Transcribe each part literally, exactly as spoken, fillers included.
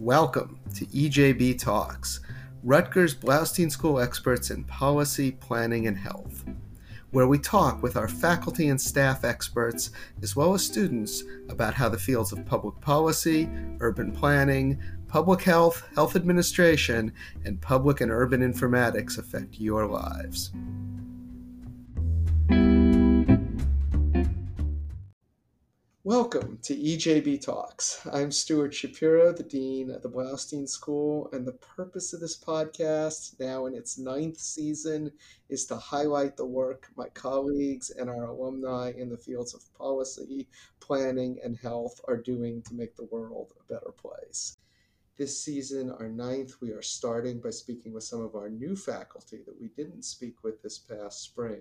Welcome to E J B Talks, Rutgers Blaustein School experts in policy, planning, and health, where we talk with our faculty and staff experts, as well as students, about how the fields of public policy, urban planning, public health, health administration, and public and urban informatics affect your lives. Welcome to E J B Talks. I'm Stuart Shapiro, the Dean of the Blaustein School, and the purpose of this podcast, now in its ninth season, is to highlight the work my colleagues and our alumni in the fields of policy, planning, and health are doing to make the world a better place. This season, our ninth, we are starting by speaking with some of our new faculty that we didn't speak with this past spring.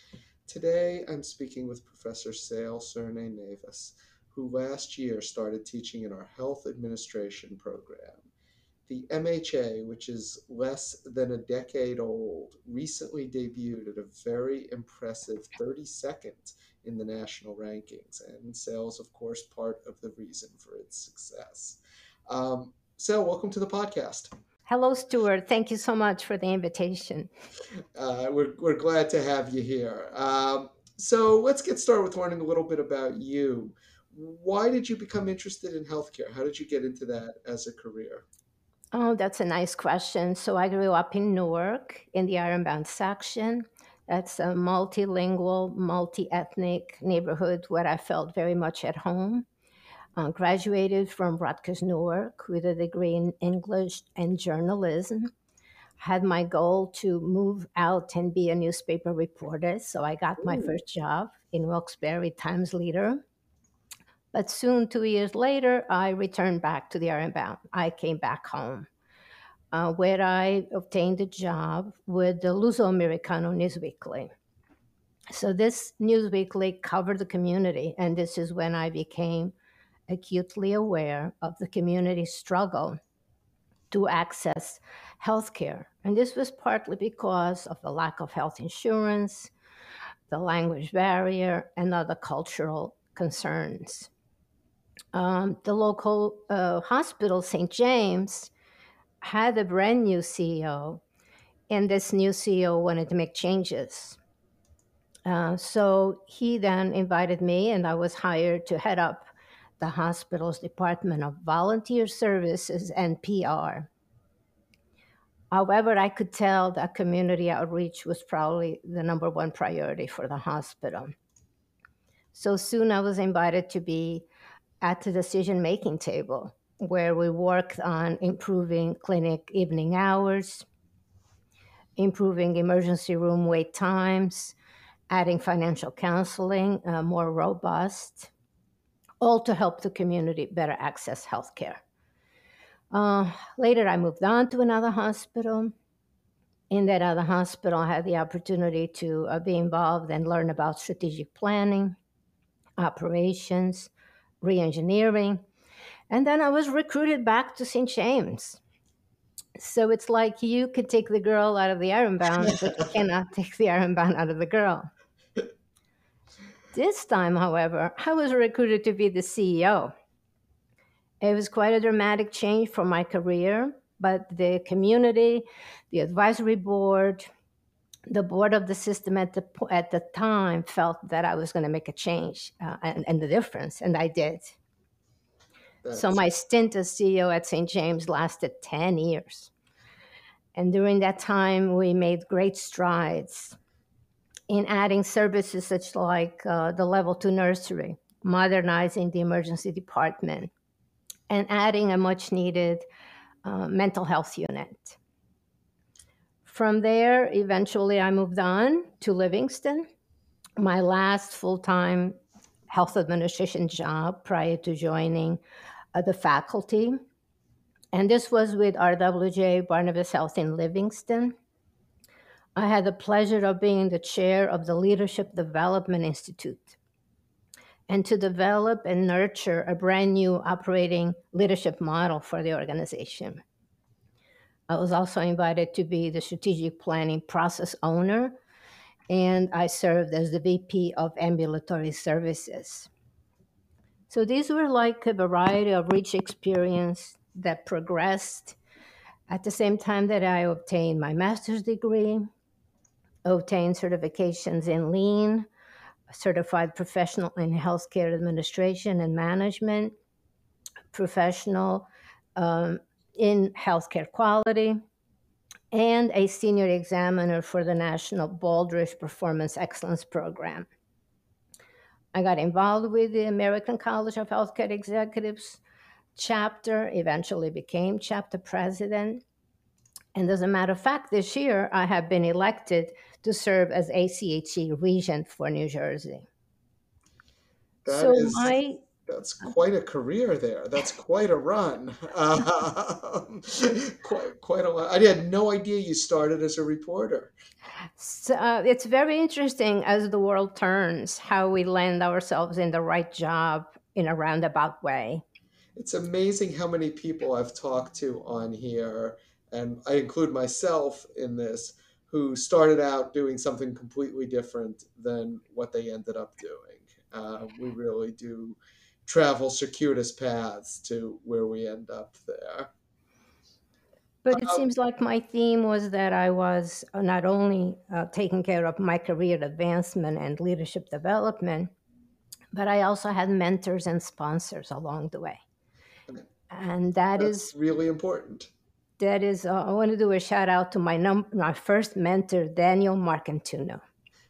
Today, I'm speaking with Professor Sale Cerné-Neves, who last year started teaching in our health administration program. The M H A, which is less than a decade old, recently debuted at a very impressive thirty-second in the national rankings, and Sale's, of course, part of the reason for its success. Um, Sale, welcome to the podcast. Hello, Stuart. Thank you so much for the invitation. Uh, we're, we're glad to have you here. Um, so let's get started with learning a little bit about you. Why did you become interested in healthcare? How did you get into that as a career? Oh, that's a nice question. So I grew up in Newark in the Ironbound section. That's a multilingual, multi-ethnic neighborhood where I felt very much at home. Uh, graduated from Rutgers Newark with a degree in English and journalism. Had my goal to move out and be a newspaper reporter, so I got my Ooh. first job in Wilkes-Barre Times Leader. But soon, two years later, I returned back to the Ironbound. I came back home, uh, where I obtained a job with the Luso Americano Newsweekly. So this newsweekly covered the community, and this is when I became acutely aware of the community's struggle to access healthcare. And this was partly because of the lack of health insurance, the language barrier, and other cultural concerns. Um, the local uh, hospital, Saint James, had a brand new C E O, and this new C E O wanted to make changes. Uh, so he then invited me, and I was hired to head up the hospital's Department of Volunteer Services and P R. However, I could tell that community outreach was probably the number one priority for the hospital. So soon I was invited to be at the decision-making table, where we worked on improving clinic evening hours, improving emergency room wait times, adding financial counseling, uh, more robust, all to help the community better access healthcare. Uh, later, I moved on to another hospital. In that other hospital, I had the opportunity to uh, be involved and learn about strategic planning, operations, re-engineering. And then I was recruited back to Saint James. So it's like you could take the girl out of the Ironbound, but you cannot take the Ironbound out of the girl. This time, however, I was recruited to be the C E O. It was quite a dramatic change for my career, but the community, the advisory board, the board of the system at the at the time felt that I was going to make a change uh, and, and the difference, and I did. That's, So my stint as C E O at Saint James lasted ten years. And during that time, we made great strides in adding services such like uh, the level two nursery, modernizing the emergency department, and adding a much needed uh, mental health unit. From there, eventually I moved on to Livingston, my last full-time health administration job prior to joining uh, the faculty. And this was with R W J Barnabas Health in Livingston. I had the pleasure of being the chair of the Leadership Development Institute and to develop and nurture a brand new operating leadership model for the organization. I was also invited to be the strategic planning process owner, and I served as the V P of ambulatory services. So these were like a variety of rich experience that progressed at the same time that I obtained my master's degree, obtained certifications in lean, certified professional in healthcare administration and management, professional um, in healthcare quality, and a senior examiner for the National Baldrige Performance Excellence Program. I got involved with the American College of Healthcare Executives chapter, eventually became chapter president. And as a matter of fact, this year I have been elected to serve as A C H E regent for New Jersey. That So is my that's quite a career there. That's quite a run. Um, quite quite a lot. I had no idea you started as a reporter. so, uh, it's very interesting as the world turns how we land ourselves in the right job in a roundabout way. It's amazing how many people I've talked to on here, and I include myself in this, who started out doing something completely different than what they ended up doing. Uh, we really do travel circuitous paths to where we end up there. But it Um, seems like my theme was that I was uh, not only uh, taking care of my career advancement and leadership development, but I also had mentors and sponsors along the way. And that that's is really important. that is uh, I want to do a shout out to my num- my first mentor, Daniel Marcantuno.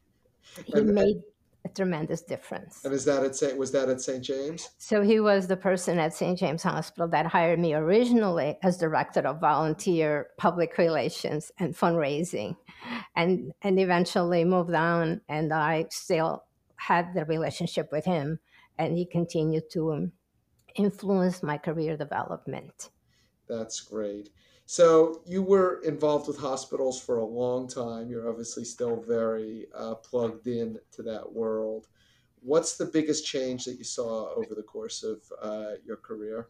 He And made a tremendous difference. and is that at Saint was that at Saint James? So he was the person at Saint James Hospital that hired me originally as director of volunteer public relations and fundraising, and and eventually moved on. And I still had the relationship with him, and he continued to um, influence my career development. That's great. So you were involved with hospitals for a long time. You're obviously still very uh, plugged in to that world. What's the biggest change that you saw over the course of uh, your career?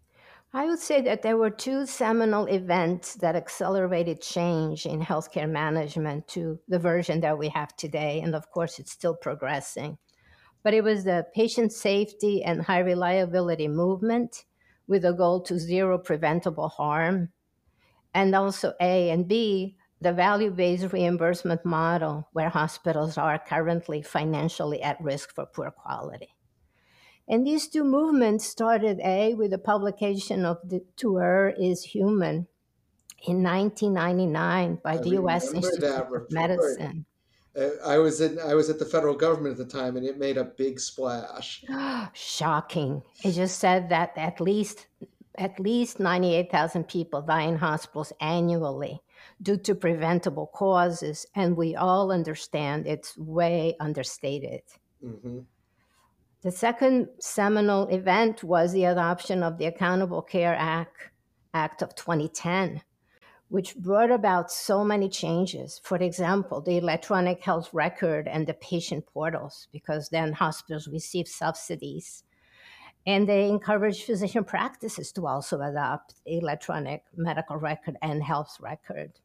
I would say that there were two seminal events that accelerated change in healthcare management to the version that we have today. And of course, it's still progressing. But it was the patient safety and high reliability movement with a goal to zero preventable harm. And also, A and B, the value based reimbursement model where hospitals are currently financially at risk for poor quality. And these two movements started A with the publication of the To Err is Human in nineteen ninety-nine by I the U S remember Institute that of report. Medicine. Uh, I was in I was at the federal government at the time, and it made a big splash. Shocking. It just said that at least at least ninety-eight thousand people die in hospitals annually due to preventable causes, and we all understand it's way understated. Hmm. The second seminal event was the adoption of the Accountable Care Act, Act of twenty ten, which brought about so many changes. For example, the electronic health record and the patient portals, because then hospitals receive subsidies. And they encourage physician practices to also adopt electronic medical record and health record.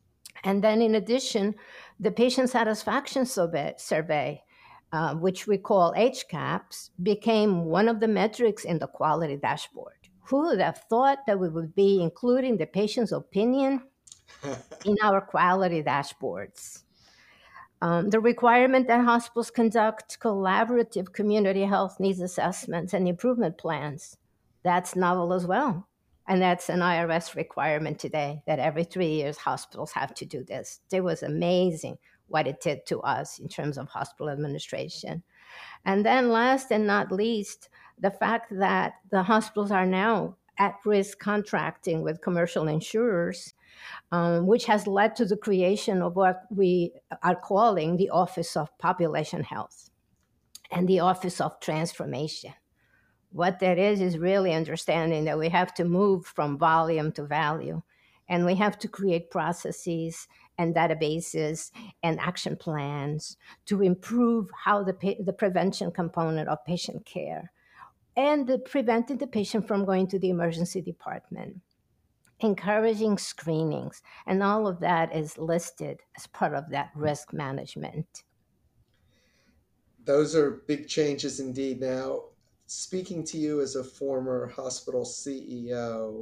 And then, in addition, the patient satisfaction survey, survey uh, which we call H CAHPS, became one of the metrics in the quality dashboard. Who would have thought that we would be including the patient's opinion in our quality dashboards? Um, the requirement that hospitals conduct collaborative community health needs assessments and improvement plans. That's novel as well. And that's an I R S requirement today that every three years hospitals have to do this. It was amazing what it did to us in terms of hospital administration. And then, last and not least, the fact that the hospitals are now at risk contracting with commercial insurers, um, which has led to the creation of what we are calling the Office of Population Health and the Office of Transformation. What that is, is really understanding that we have to move from volume to value, and we have to create processes and databases and action plans to improve how the, pa- the prevention component of patient care and the preventing the patient from going to the emergency department, encouraging screenings, and all of that is listed as part of that risk management. Those are big changes indeed. Now, speaking to you as a former hospital C E O,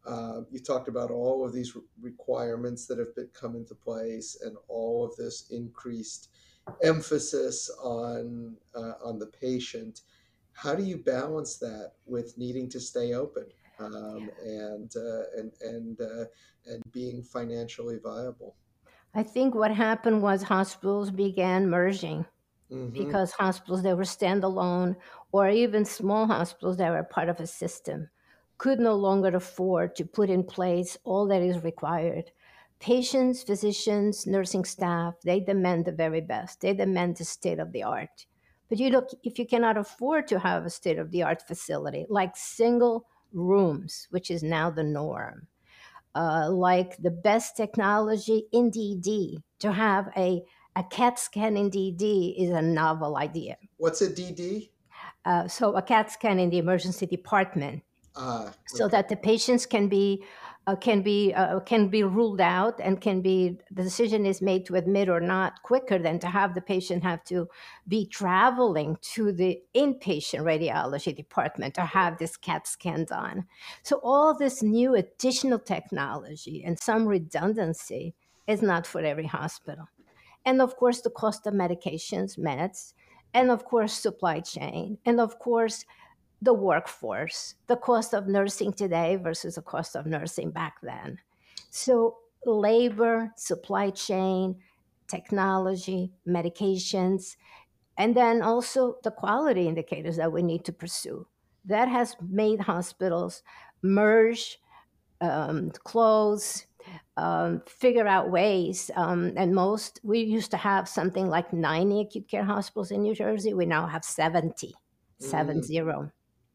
Uh, you talked about all of these re- requirements that have been come into place, and all of this increased emphasis on uh, on the patient. How do you balance that with needing to stay open, um, and uh, and and uh, and being financially viable? I think what happened was hospitals began merging Mm-hmm. because hospitals that were standalone or even small hospitals that were part of a system could no longer afford to put in place all that is required. Patients, physicians, nursing staff, they demand the very best. They demand the state of the art. But you look, if you cannot afford to have a state of the art facility, like single rooms, which is now the norm, uh, like the best technology in D D, to have a, a CAT scan in D D is a novel idea. What's a D D? Uh, so, a CAT scan in the emergency department Ah, so okay. that the patients can be uh, can be uh, can be ruled out and can be the decision is made to admit or not quicker than to have the patient have to be traveling to the inpatient radiology department to have this CAT scan done. So all this new additional technology and some redundancy is not for every hospital. And of course, the cost of medications, meds, and of course, supply chain, and of course, the workforce, the cost of nursing today versus the cost of nursing back then. So, labor, supply chain, technology, medications, and then also the quality indicators that we need to pursue. That has made hospitals merge, um, close, um, figure out ways. Um, and most, we used to have something like ninety acute care hospitals in New Jersey. We now have seventy, seven Mm, zero.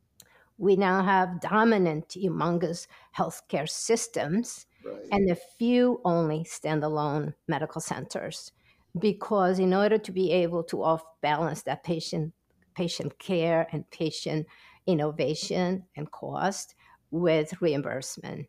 We now have dominant, humongous healthcare systems right. and a few only standalone medical centers. Because in order to be able to off balance that patient patient care and patient innovation and cost with reimbursement.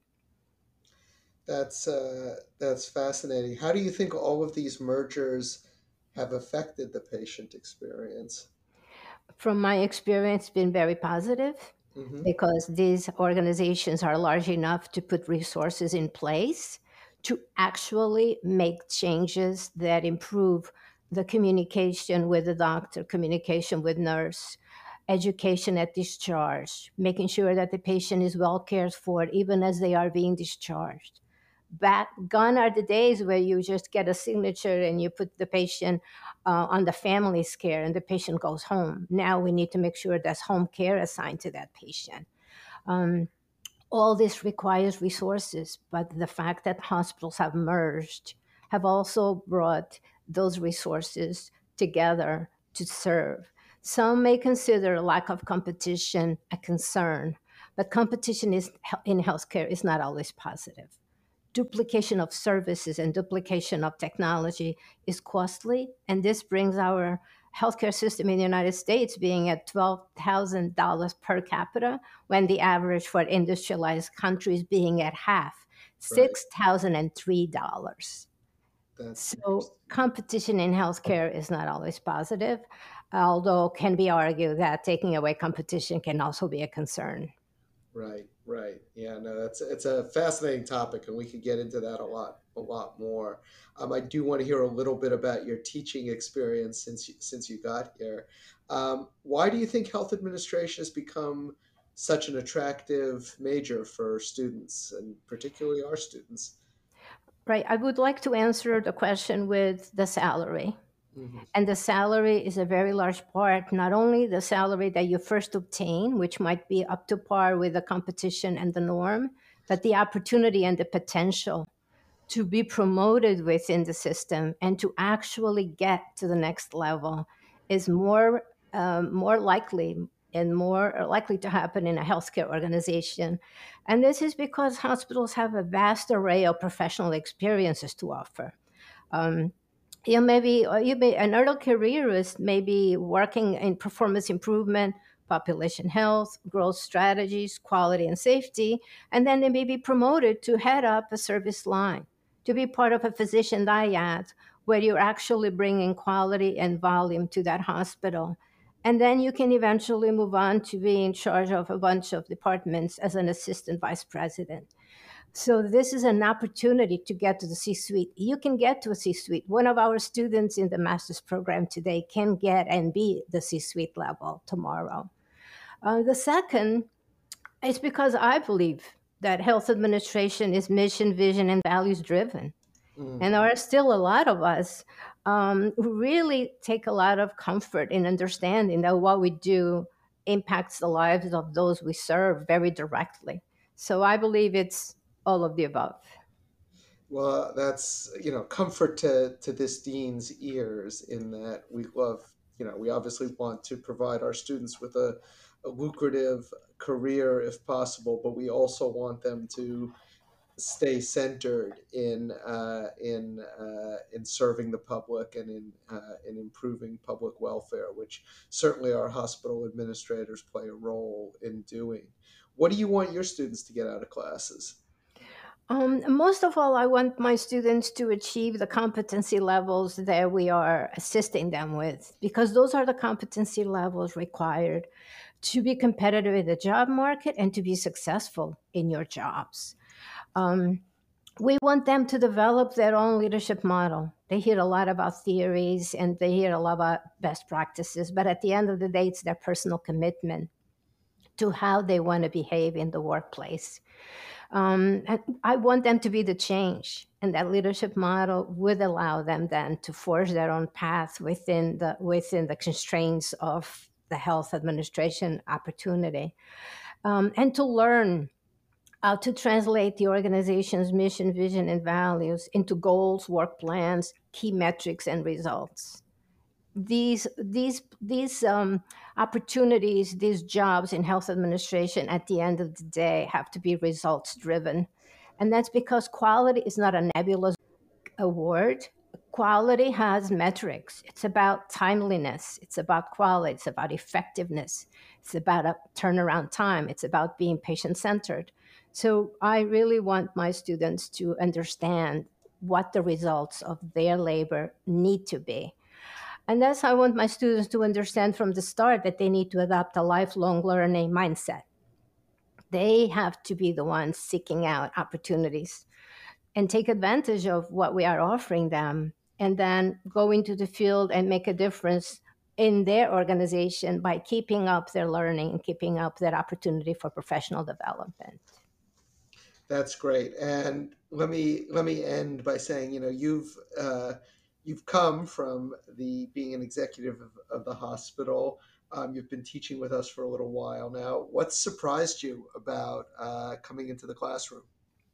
That's uh, that's fascinating. How do you think all of these mergers have affected the patient experience? From my experience, been very positive Hmm. because these organizations are large enough to put resources in place to actually make changes that improve the communication with the doctor, communication with nurse, education at discharge, making sure that the patient is well cared for even as they are being discharged. Back gone are the days where you just get a signature and you put the patient uh, on the family's care and the patient goes home. Now we need to make sure there's home care assigned to that patient. Um, all this requires resources, but the fact that hospitals have merged have also brought those resources together to serve. Some may consider lack of competition a concern, but competition is in healthcare is not always positive. Duplication of services and duplication of technology is costly. And this brings our healthcare system in the United States being at twelve thousand dollars per capita, when the average for industrialized countries being at half, Right. six thousand three dollars. That's So interesting. competition in healthcare is not always positive, although can be argued that taking away competition can also be a concern. Right. Right. Yeah. No, that's it's a fascinating topic, and we could get into that a lot, a lot more. Um, I do want to hear a little bit about your teaching experience since you, since you got here. Um, why do you think health administration has become such an attractive major for students, and particularly our students? Right. I would like to answer the question with the salary. Hmm. And the salary is a very large part, not only the salary that you first obtain, which might be up to par with the competition and the norm, but the opportunity and the potential to be promoted within the system and to actually get to the next level is more um, more likely and more likely to happen in a healthcare organization. And this is because hospitals have a vast array of professional experiences to offer. Um, you may be, or you may, an early careerist may be working in performance improvement, population health, growth strategies, quality and safety, and then they may be promoted to head up a service line, to be part of a physician dyad, where you're actually bringing quality and volume to that hospital. And then you can eventually move on to be in charge of a bunch of departments as an assistant vice president. So this is an opportunity to get to the C-suite. You can get to a C-suite. One of our students in the master's program today can get and be the C-suite level tomorrow. Uh, the second is because I believe that health administration is mission, vision, and values driven. Mm. And there are still a lot of us um, who really take a lot of comfort in understanding that what we do impacts the lives of those we serve very directly. So I believe it's all of the above. Well, that's, you know, comfort to to this dean's ears in that we love, you know, we obviously want to provide our students with a, a lucrative career if possible, but we also want them to stay centered in uh, in uh, in serving the public and in uh, in improving public welfare, which certainly our hospital administrators play a role in doing. What do you want your students to get out of classes? Um, most of all, I want my students to achieve the competency levels that we are assisting them with, because those are the competency levels required to be competitive in the job market and to be successful in your jobs. Um, we want them to develop their own leadership model. They hear a lot about theories and they hear a lot about best practices, but at the end of the day, it's their personal commitment to how they want to behave in the workplace. Um, and I want them to be the change, and that leadership model would allow them then to forge their own path within the within the constraints of the health administration opportunity, um, and to learn how to translate the organization's mission, vision, and values into goals, work plans, key metrics, and results. These these these um, opportunities, these jobs in health administration, at the end of the day, have to be results driven, and that's because quality is not a nebulous award. Quality has metrics. It's about timeliness. It's about quality. It's about effectiveness. It's about a turnaround time. It's about being patient centered. So I really want my students to understand what the results of their labor need to be. And that's how I want my students to understand from the start that they need to adopt a lifelong learning mindset. They have to be the ones seeking out opportunities and take advantage of what we are offering them, and then go into the field and make a difference in their organization by keeping up their learning and keeping up that opportunity for professional development. That's great. And let me let me end by saying, you know, you've uh, you've come from the being an executive of, of the hospital. Um, you've been teaching with us for a little while now. What surprised you about uh, coming into the classroom?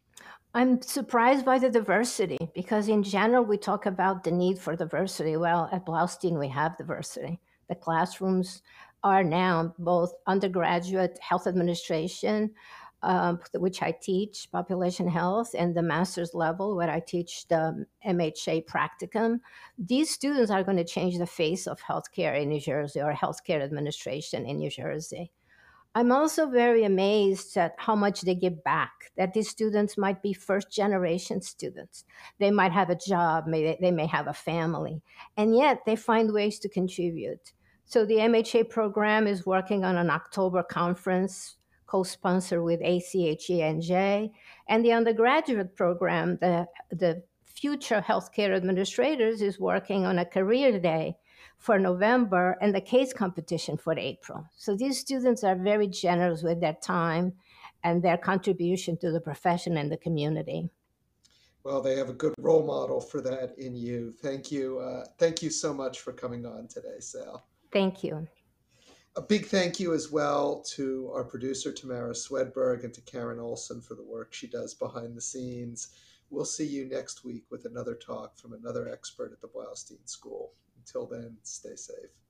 I'm surprised by the diversity because, in general, we talk about the need for diversity. Well, at Blaustein, we have diversity. The classrooms are now both undergraduate health administration, um, which I teach, population health, and the master's level, where I teach the M H A practicum. These students are going to change the face of healthcare in New Jersey, or healthcare administration in New Jersey. I'm also very amazed at how much they give back. That these students might be first generation students. They might have a job, may, they may have a family, and yet they find ways to contribute. So the M H A program is working on an October conference co-sponsored with A C H E N J, and the undergraduate program, the, the Future Healthcare Administrators, is working on a career day for November and the case competition for April. So these students are very generous with their time and their contribution to the profession and the community. Well, they have a good role model for that in you. Thank you. Uh, thank you so much for coming on today, Sal. Thank you. A big thank you as well to our producer, Tamara Swedberg, and to Karen Olson for the work she does behind the scenes. We'll see you next week with another talk from another expert at the Blaustein School. Until then, stay safe.